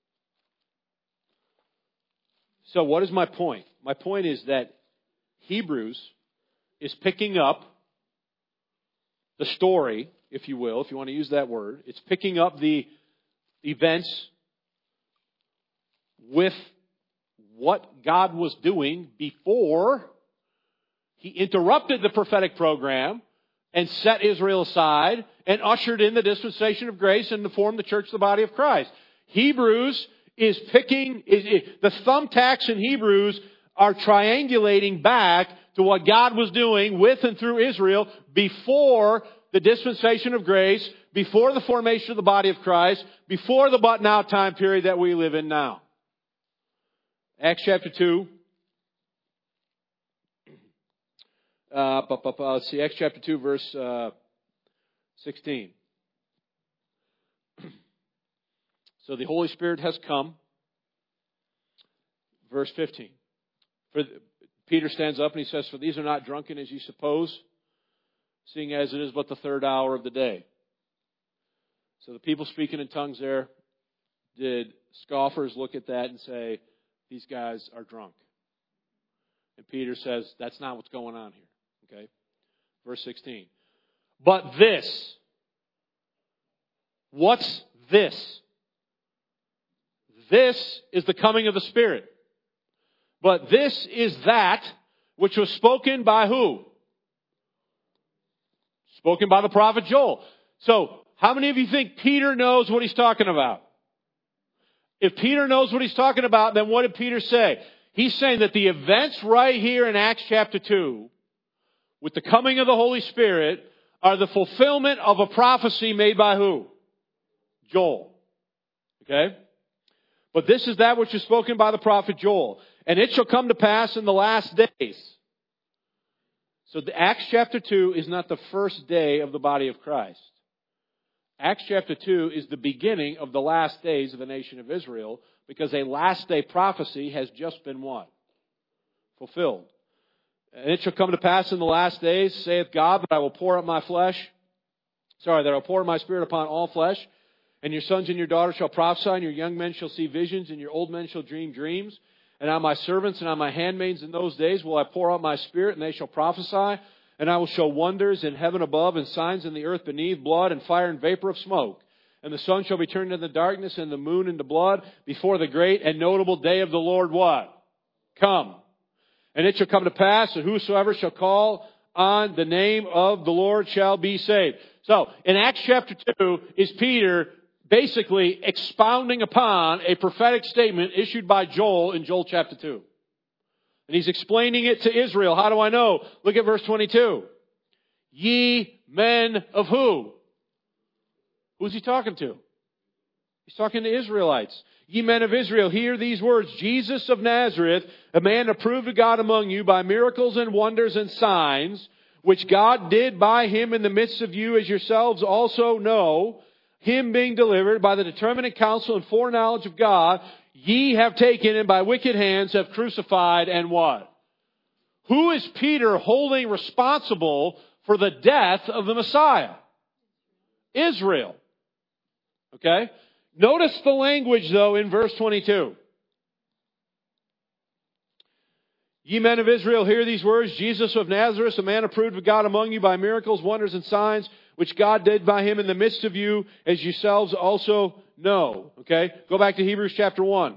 So what is my point? My point is that Hebrews is picking up the story, if you will, if you want to use that word. It's picking up the events with what God was doing before He interrupted the prophetic program and set Israel aside and ushered in the dispensation of grace and to form the church, the body of Christ. Hebrews is picking, is, is, the thumbtacks in Hebrews are triangulating back to what God was doing with and through Israel before the dispensation of grace, before the formation of the body of Christ, before the but now time period that we live in now. Acts chapter two. Uh, let's see, Acts chapter two, verse uh, sixteen. So the Holy Spirit has come. Verse fifteen. For Peter stands up and he says, for these are not drunken as you suppose, seeing as it is but the third hour of the day. So the people speaking in tongues there, did scoffers look at that and say, these guys are drunk? And Peter says, that's not what's going on here. Okay? Verse sixteen. But this. What's this? This is the coming of the Spirit. But this is that which was spoken by who? Spoken by the prophet Joel. So, how many of you think Peter knows what he's talking about? If Peter knows what he's talking about, then what did Peter say? He's saying that the events right here in Acts chapter two, with the coming of the Holy Spirit, are the fulfillment of a prophecy made by who? Joel. Okay? But this is that which is spoken by the prophet Joel. And it shall come to pass in the last days. So the Acts chapter two is not the first day of the body of Christ. Acts chapter two is the beginning of the last days of the nation of Israel Because a last day prophecy has just been what? Fulfilled. And it shall come to pass in the last days, saith God, that I will pour out my flesh, sorry, that I will pour my spirit upon all flesh, and your sons and your daughters shall prophesy, and your young men shall see visions, and your old men shall dream dreams. And on my servants and on my handmaids in those days will I pour out my spirit, and they shall prophesy. And I will show wonders in heaven above, and signs in the earth beneath, blood and fire and vapor of smoke. And the sun shall be turned into darkness, and the moon into blood, before the great and notable day of the Lord what? Come. And it shall come to pass that whosoever shall call on the name of the Lord shall be saved. So, in Acts chapter two is Peter basically expounding upon a prophetic statement issued by Joel in Joel chapter two. And he's explaining it to Israel. How do I know? Look at verse twenty-two. Ye men of who? Who's he talking to? He's talking to Israelites. Ye men of Israel, hear these words. Jesus of Nazareth, a man approved of God among you by miracles and wonders and signs, which God did by him in the midst of you, as yourselves also know, him being delivered by the determinate counsel and foreknowledge of God, ye have taken and by wicked hands have crucified and what? Who is Peter holding responsible for the death of the Messiah? Israel. Okay? Notice the language, though, in verse twenty-two. Ye men of Israel, hear these words. Jesus of Nazareth, a man approved of God among you by miracles, wonders, and signs, which God did by him in the midst of you, as yourselves also know. Okay? Go back to Hebrews chapter one.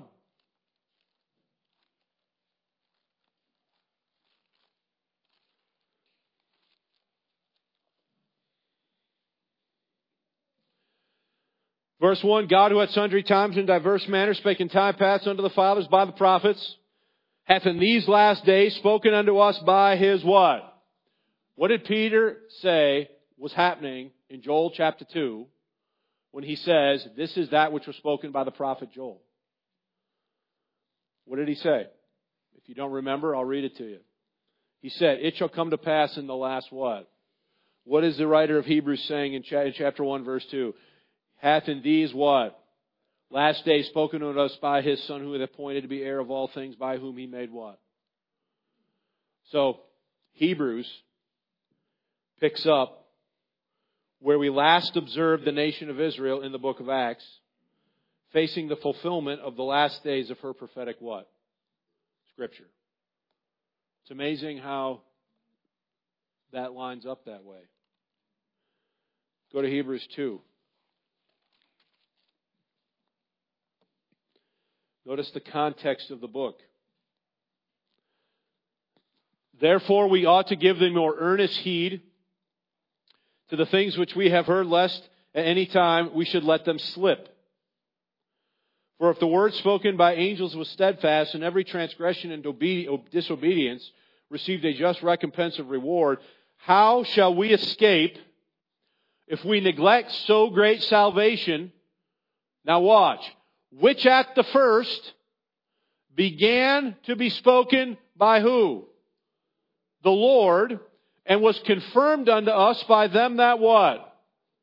Verse one, God who at sundry times in diverse manners spake in time past unto the fathers by the prophets, hath in these last days spoken unto us by his what? What did Peter say was happening in Joel chapter two when he says, this is that which was spoken by the prophet Joel? What did he say? If you don't remember, I'll read it to you. He said, it shall come to pass in the last what? What is the writer of Hebrews saying in chapter one, verse two? Hath in these what? Last days spoken unto us by his Son, who hath appointed to be heir of all things, by whom he made what? So, Hebrews picks up where we last observed the nation of Israel in the book of Acts, facing the fulfillment of the last days of her prophetic what? Scripture. It's amazing how that lines up that way. Go to Hebrews two. Notice the context of the book. Therefore we ought to give the more earnest heed to the things which we have heard, lest at any time we should let them slip. For if the word spoken by angels was steadfast, and every transgression and disobedience received a just recompense of reward, how shall we escape if we neglect so great salvation? Now watch. Which at the first began to be spoken by who? The Lord, and was confirmed unto us by them that what?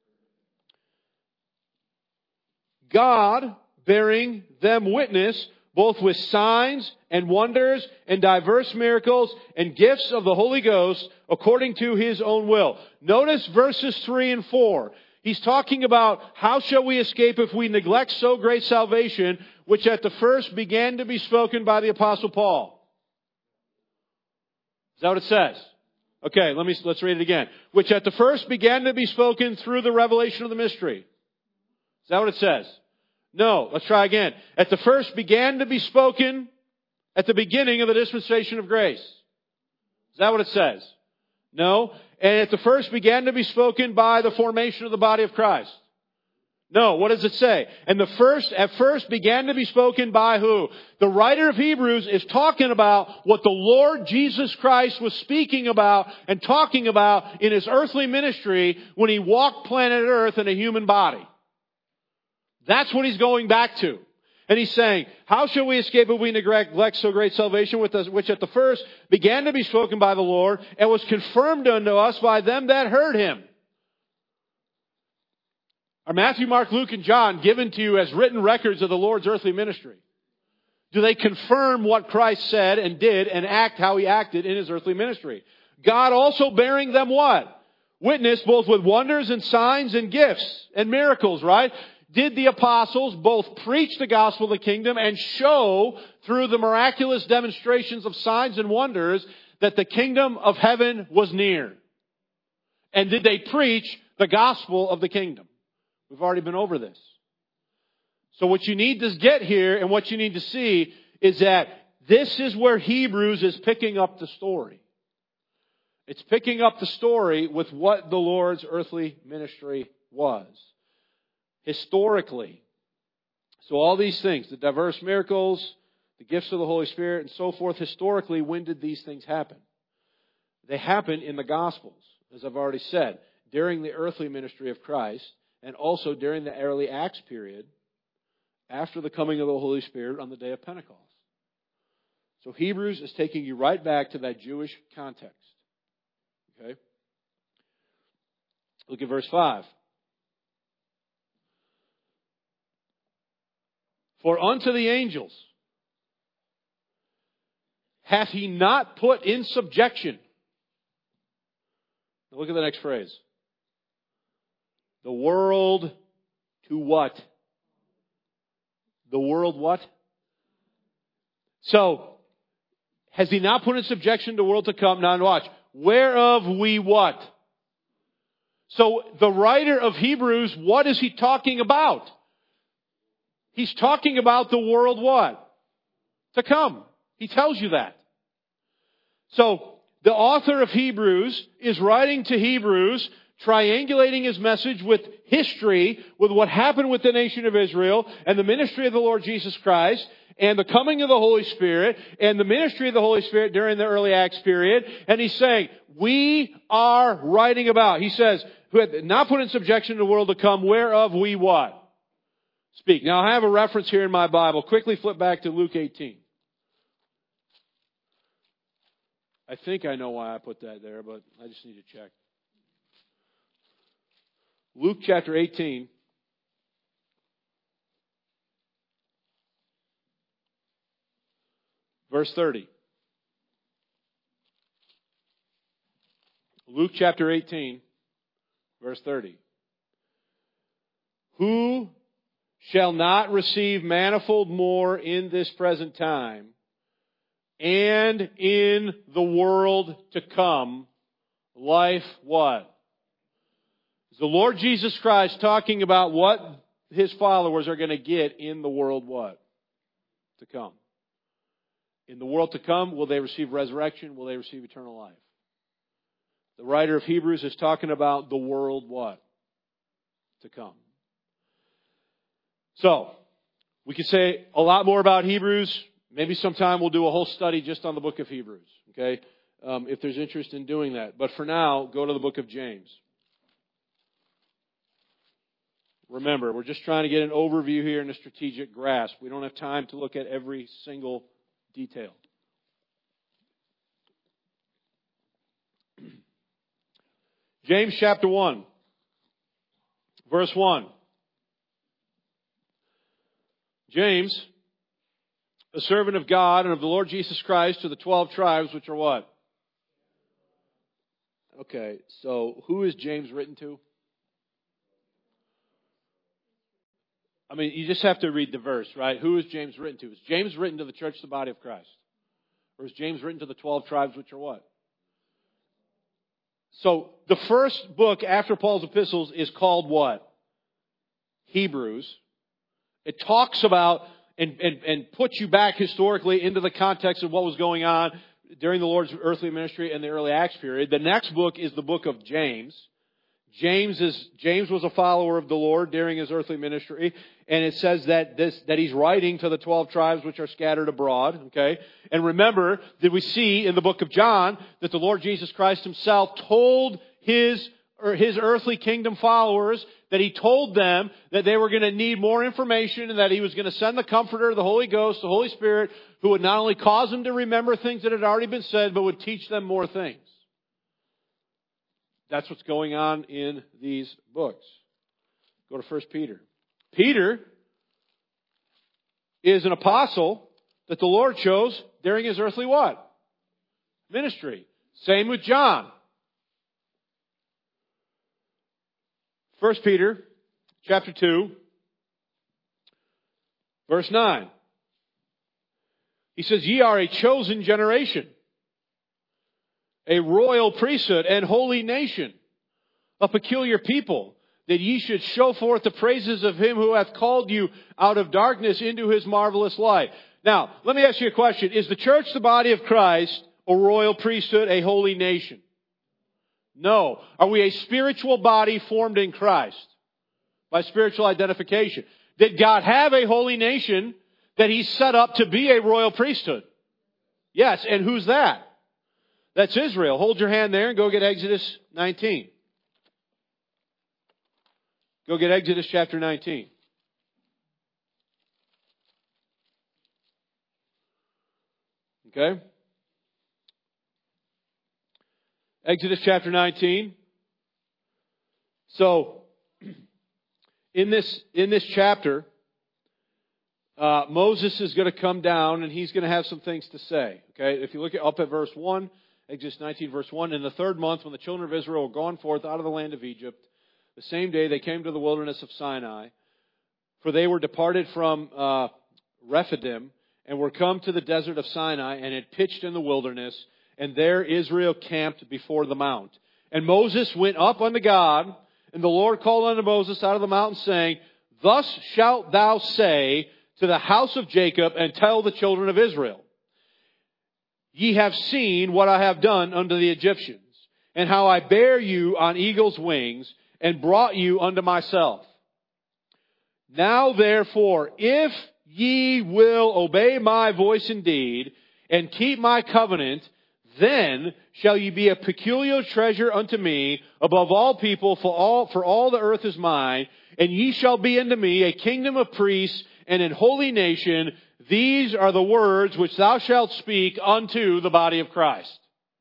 God bearing them witness, both with signs and wonders and diverse miracles and gifts of the Holy Ghost, according to his own will. Notice verses three and four. He's talking about how shall we escape if we neglect so great salvation, which at the first began to be spoken by the Apostle Paul. Is that what it says? Okay, let me, let's read it again. Which at the first began to be spoken through the revelation of the mystery. Is that what it says? No, let's try again. At the first began to be spoken at the beginning of the dispensation of grace. Is that what it says? No. And at the first began to be spoken by the formation of the body of Christ. No, what does it say? And the first, at first began to be spoken by who? The writer of Hebrews is talking about what the Lord Jesus Christ was speaking about and talking about in his earthly ministry when he walked planet Earth in a human body. That's what he's going back to. And he's saying, how shall we escape if we neglect so great salvation, which at the first began to be spoken by the Lord and was confirmed unto us by them that heard him? Are Matthew, Mark, Luke, and John given to you as written records of the Lord's earthly ministry? Do they confirm what Christ said and did and act how He acted in His earthly ministry? God also bearing them what? Witness both with wonders and signs and gifts and miracles, right? Did the apostles both preach the gospel of the kingdom and show through the miraculous demonstrations of signs and wonders that the kingdom of heaven was near? And did they preach the gospel of the kingdom? We've already been over this. So what you need to get here and what you need to see is that this is where Hebrews is picking up the story. It's picking up the story with what the Lord's earthly ministry was. Historically. So all these things, the diverse miracles, the gifts of the Holy Spirit, and so forth, historically, when did these things happen? They happened in the Gospels, as I've already said, during the earthly ministry of Christ, and also during the early Acts period, after the coming of the Holy Spirit on the day of Pentecost. So Hebrews is taking you right back to that Jewish context. Okay? Look at verse five. For unto the angels hath He not put in subjection. Now look at the next phrase. The world to what? The world what? So, has He not put in subjection to the world to come? Now watch. Whereof we what? So, the writer of Hebrews, what is he talking about? He's talking about the world what? To come. He tells you that. So, the author of Hebrews is writing to Hebrews, triangulating his message with history, with what happened with the nation of Israel, and the ministry of the Lord Jesus Christ, and the coming of the Holy Spirit, and the ministry of the Holy Spirit during the early Acts period. And he's saying, we are writing about. He says, who had not put in subjection to the world to come, whereof we what? Speak. Now I have a reference here in my Bible. Quickly flip back to Luke eighteen. I think I know why I put that there, but I just need to check. Luke chapter eighteen. Verse thirty. Luke chapter eighteen, verse thirty. Who shall not receive manifold more in this present time, and in the world to come, life what? Is the Lord Jesus Christ talking about what His followers are going to get in the world what? To come. In the world to come, will they receive resurrection? Will they receive eternal life? The writer of Hebrews is talking about the world what? To come. So, we could say a lot more about Hebrews. Maybe sometime we'll do a whole study just on the book of Hebrews. Okay? Um, if there's interest in doing that. But for now, go to the book of James. Remember, we're just trying to get an overview here and a strategic grasp. We don't have time to look at every single detail. James chapter one, verse one. James, a servant of God and of the Lord Jesus Christ, to the twelve tribes, which are what? Okay, so who is James written to? I mean, you just have to read the verse, right? Who is James written to? Is James written to the church, the body of Christ? Or is James written to the twelve tribes, which are what? So, the first book after Paul's epistles is called what? Hebrews. It talks about and, and, and puts you back historically into the context of what was going on during the Lord's earthly ministry and the early Acts period. The next book is the book of James. James is James was a follower of the Lord during his earthly ministry, and it says that this that he's writing to the twelve tribes which are scattered abroad. Okay, and remember that we see in the book of John that the Lord Jesus Christ Himself told his or his earthly kingdom followers that He told them that they were going to need more information and that He was going to send the Comforter, the Holy Ghost, the Holy Spirit, who would not only cause them to remember things that had already been said, but would teach them more things. That's what's going on in these books. Go to First Peter. Peter is an apostle that the Lord chose during his earthly what? Ministry. Same with John. First Peter chapter two, verse nine. He says, ye are a chosen generation, a royal priesthood and holy nation, a peculiar people, that ye should show forth the praises of him who hath called you out of darkness into his marvelous light. Now, let me ask you a question. Is the church the body of Christ, a royal priesthood, a holy nation? No. Are we a spiritual body formed in Christ? By spiritual identification. Did God have a holy nation that he set up to be a royal priesthood? Yes. And who's that? That's Israel. Hold your hand there and go get Exodus nineteen. Go get Exodus chapter nineteen. Okay? Exodus chapter nineteen. So, in this, in this chapter, uh, Moses is going to come down and he's going to have some things to say. Okay? If you look at, up at verse one, Exodus nineteen verse one, in the third month when the children of Israel were gone forth out of the land of Egypt, the same day they came to the wilderness of Sinai, for they were departed from uh, Rephidim, and were come to the desert of Sinai, and had pitched in the wilderness, and there Israel camped before the mount. And Moses went up unto God, and the Lord called unto Moses out of the mountain, saying, thus shalt thou say to the house of Jacob, and tell the children of Israel, ye have seen what I have done unto the Egyptians, and how I bare you on eagle's wings, and brought you unto myself. Now therefore, if ye will obey my voice indeed, and keep my covenant, then shall ye be a peculiar treasure unto me above all people, for all, for all the earth is mine, and ye shall be unto me a kingdom of priests and an holy nation. These are the words which thou shalt speak unto the body of Christ.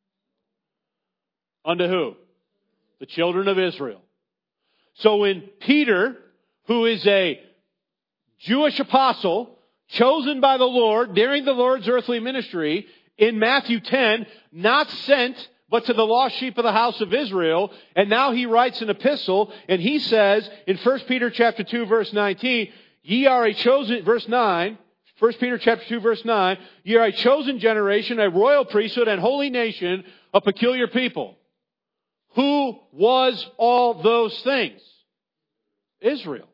Unto who? The children of Israel. So when Peter, who is a Jewish apostle, chosen by the Lord during the Lord's earthly ministry, in Matthew ten, not sent, but to the lost sheep of the house of Israel, and now he writes an epistle, and he says in First Peter chapter two, verse nineteen, ye are a chosen, verse nine, First Peter chapter two, verse nine, ye are a chosen generation, a royal priesthood, and holy nation, a peculiar people. Who was all those things? Israel.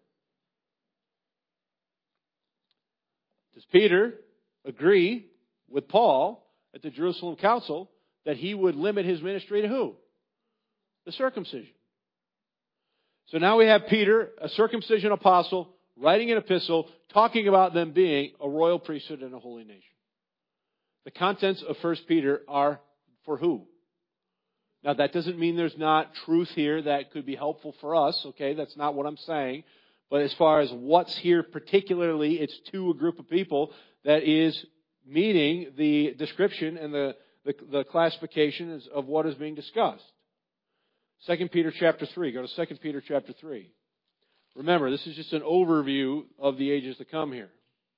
Does Peter agree with Paul at the Jerusalem Council that he would limit his ministry to who? The circumcision. So now we have Peter, a circumcision apostle, writing an epistle, talking about them being a royal priesthood and a holy nation. The contents of First Peter are for who? Now, that doesn't mean there's not truth here that could be helpful for us, okay? That's not what I'm saying. But as far as what's here particularly, it's to a group of people that is meeting the description and the, the, the classification of what is being discussed. Second Peter chapter three. Go to Second Peter chapter three. Remember, this is just an overview of the ages to come here.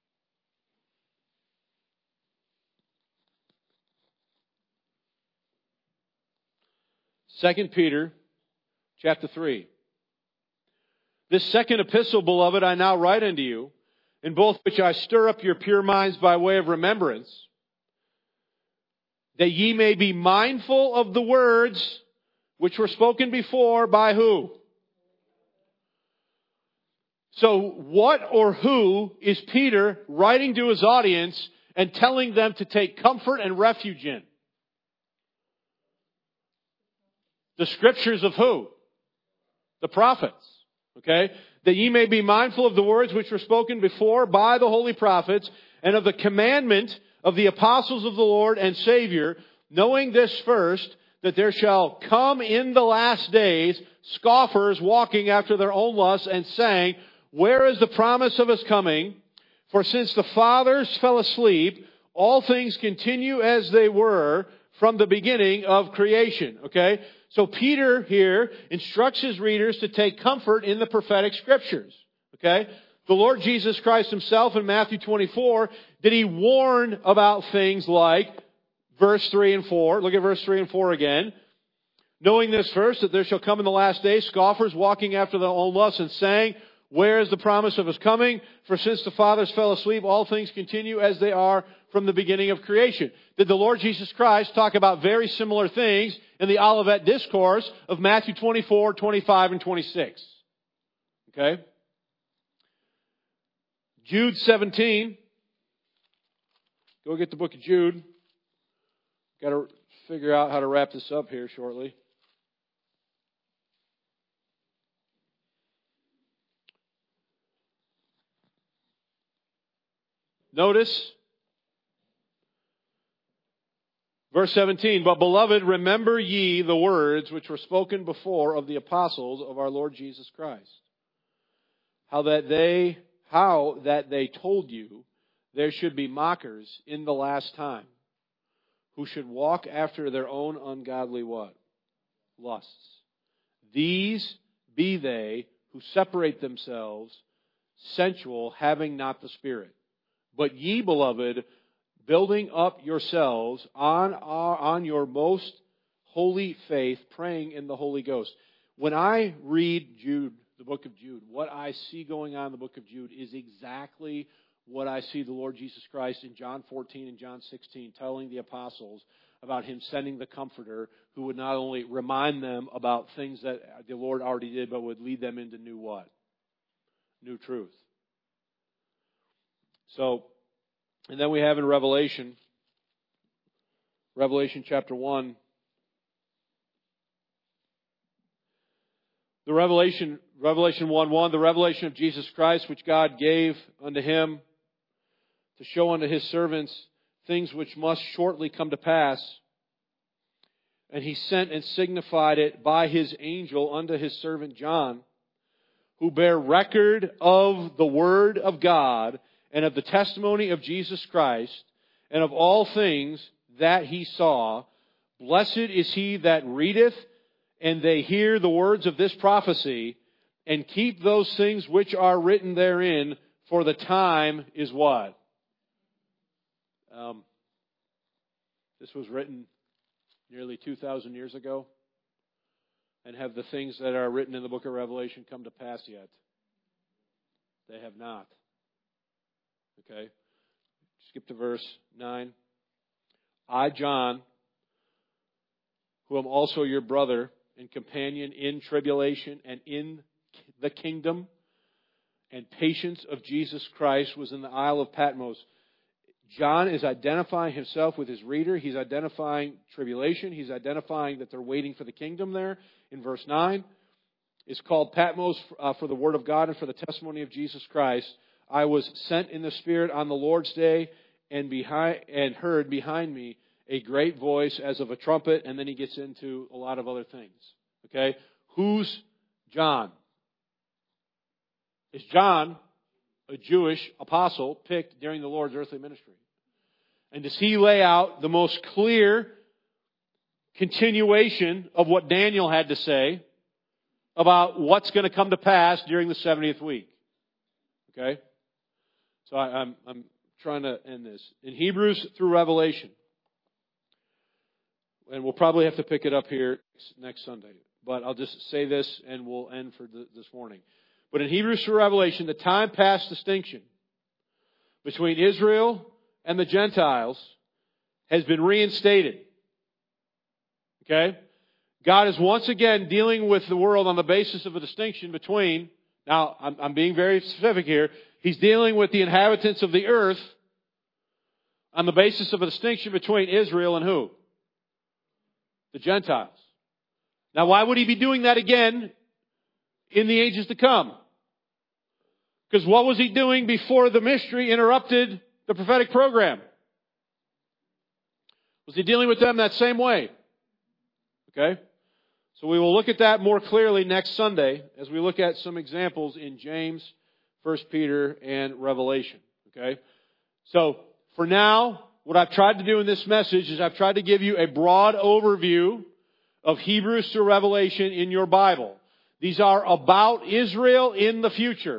Second Peter chapter three. This second epistle, beloved, I now write unto you, in both which I stir up your pure minds by way of remembrance, that ye may be mindful of the words which were spoken before by who? So what or who is Peter writing to his audience and telling them to take comfort and refuge in? The scriptures of who? The prophets. Okay? That ye may be mindful of the words which were spoken before by the holy prophets, and of the commandment of the apostles of the Lord and Savior, knowing this first, that there shall come in the last days scoffers walking after their own lusts, and saying, where is the promise of his coming? For since the fathers fell asleep, all things continue as they were from the beginning of creation. Okay? So Peter here instructs his readers to take comfort in the prophetic scriptures. Okay? The Lord Jesus Christ himself in Matthew twenty-four Did He warn about things like verse three and four? Look at verse three and four again. Knowing this first, that there shall come in the last days scoffers walking after their own lusts and saying, where is the promise of His coming? For since the fathers fell asleep, all things continue as they are from the beginning of creation. Did the Lord Jesus Christ talk about very similar things in the Olivet Discourse of Matthew twenty-four, twenty-five, and twenty-six? Okay? Jude seventeen. Go get the book of Jude. Got to figure out how to wrap this up here shortly. Notice verse seventeen, but beloved, remember ye the words which were spoken before of the apostles of our Lord Jesus Christ. How that they, how that they told you there should be mockers in the last time, who should walk after their own ungodly what? Lusts. These be they who separate themselves, sensual, having not the Spirit. But ye, beloved, building up yourselves on, our, on your most holy faith, praying in the Holy Ghost. When I read Jude, the book of Jude, what I see going on in the book of Jude is exactly what I see the Lord Jesus Christ in John fourteen and John sixteen telling the apostles about Him sending the Comforter who would not only remind them about things that the Lord already did, but would lead them into new what? New truth. So, and then we have in Revelation, Revelation chapter one, the Revelation, Revelation one one, the revelation of Jesus Christ, which God gave unto Him to show unto His servants things which must shortly come to pass. And He sent and signified it by His angel unto His servant John, who bear record of the word of God and of the testimony of Jesus Christ, and of all things that he saw. Blessed is he that readeth, and they hear the words of this prophecy, and keep those things which are written therein, for the time is what? Um, this was written nearly two thousand years ago. And have the things that are written in the book of Revelation come to pass yet? They have not. Okay? Skip to verse nine. I, John, who am also your brother and companion in tribulation and in the kingdom and patience of Jesus Christ, was in the Isle of Patmos. John is identifying himself with his reader. He's identifying tribulation. He's identifying that they're waiting for the kingdom there. In verse nine, it's called Patmos uh, for the word of God and for the testimony of Jesus Christ. I was sent in the Spirit on the Lord's day, and behind and heard behind me a great voice as of a trumpet. And then he gets into a lot of other things. Okay, who's John? Is John a Jewish apostle picked during the Lord's earthly ministry? And does he lay out the most clear continuation of what Daniel had to say about what's going to come to pass during the seventieth week? Okay? So I, I'm, I'm trying to end this. In Hebrews through Revelation, and we'll probably have to pick it up here next Sunday, but I'll just say this and we'll end for the, this morning. But in Hebrews through Revelation, the time past distinction between Israel and the Gentiles has been reinstated. Okay? God is once again dealing with the world on the basis of a distinction between, now I'm, I'm being very specific here, He's dealing with the inhabitants of the earth on the basis of a distinction between Israel and who? The Gentiles. Now why would He be doing that again in the ages to come? Because what was He doing before the mystery interrupted the prophetic program? Was He dealing with them that same way? Okay? So we will look at that more clearly next Sunday as we look at some examples in James, First Peter, and Revelation. Okay? So, for now, what I've tried to do in this message is I've tried to give you a broad overview of Hebrews to Revelation in your Bible. These are about Israel in the future.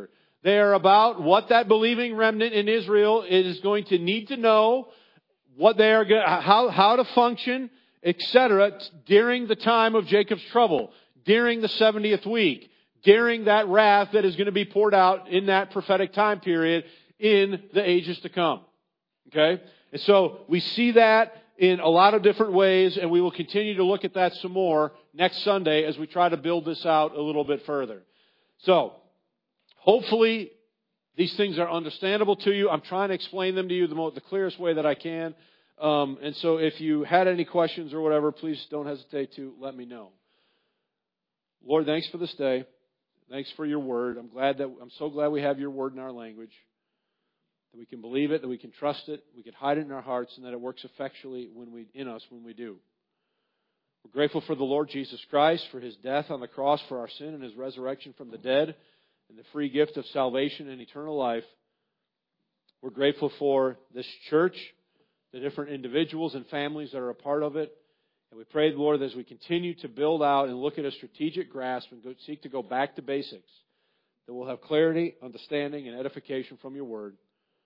They are about what that believing remnant in Israel is going to need to know, what they are, how how to function, et cetera, during the time of Jacob's trouble, during the seventieth week, during that wrath that is going to be poured out in that prophetic time period in the ages to come. Okay? And so we see that in a lot of different ways, and we will continue to look at that some more next Sunday as we try to build this out a little bit further. So, hopefully, these things are understandable to you. I'm trying to explain them to you the, most, the clearest way that I can. Um, and so if you had any questions or whatever, please don't hesitate to let me know. Lord, thanks for this day. Thanks for your word. I'm glad that I'm so glad we have your word in our language. That we can believe it, that we can trust it, we can hide it in our hearts, and that it works effectually when we in us when we do. We're grateful for the Lord Jesus Christ, for His death on the cross for our sin and His resurrection from the dead, and the free gift of salvation and eternal life. We're grateful for this church, the different individuals and families that are a part of it. And we pray, Lord, that as we continue to build out and look at a strategic grasp and go, seek to go back to basics, that we'll have clarity, understanding, and edification from your word.